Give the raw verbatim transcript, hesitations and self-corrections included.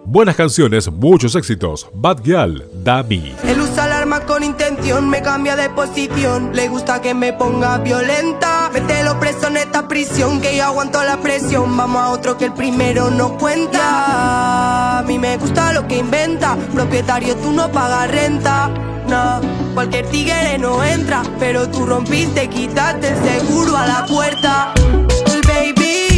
Buenas canciones, muchos éxitos. Bad Gyal, Dami. Él usa el arma con intención, me cambia de posición. Le gusta que me ponga violenta. Mételo preso en esta prisión, que yo aguanto la presión. Vamos a otro que el primero no cuenta. A mí me gusta lo que inventa. Propietario, tú no pagas renta. No, cualquier tigre no entra, pero tú rompiste, quitaste el seguro a la puerta. El baby